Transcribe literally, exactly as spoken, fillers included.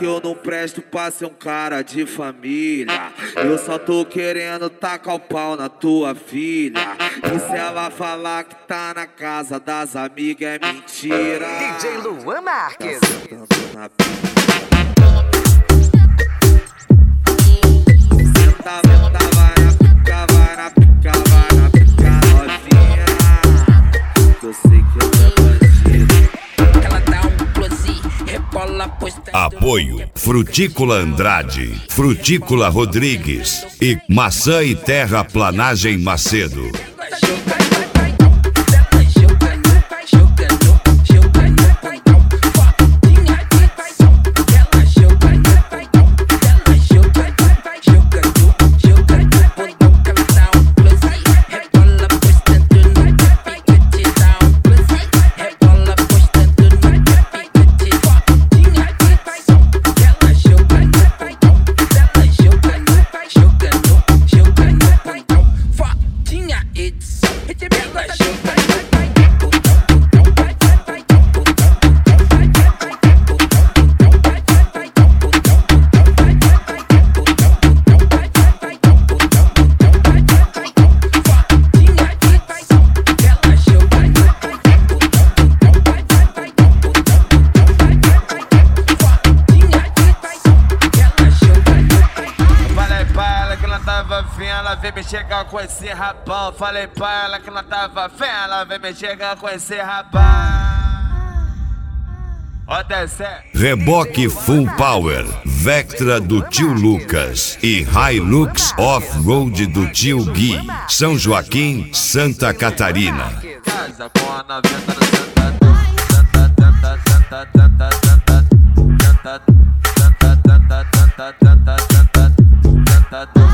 que eu não presto pra ser um cara de família. Eu só tô querendo tacar o pau na tua filha. E se ela falar que tá na casa das amigas é mentira. D J Luan Marques. Senta, senta, vai na pica, vai na pica, vai na pica novinha. Que eu sei que eu tô bandido. Ela dá um close, rebola, pois tá. Apoio Frutícola Andrade, Frutícola Rodrigues e Maçã e Terraplanagem Macedo. Ela vem me chegar com esse rabão. Falei pra ela que não tava fé. Ela vem me chegar com esse rabão. Ó, desce. Reboque Full Power, Vectra do tio Lucas e Hilux Off-Road do tio Gui, São Joaquim, Santa Catarina. Casa com a noventa no sentador. Senta, senta, senta, senta, senta. Senta, senta, senta, senta, senta, senta. Senta,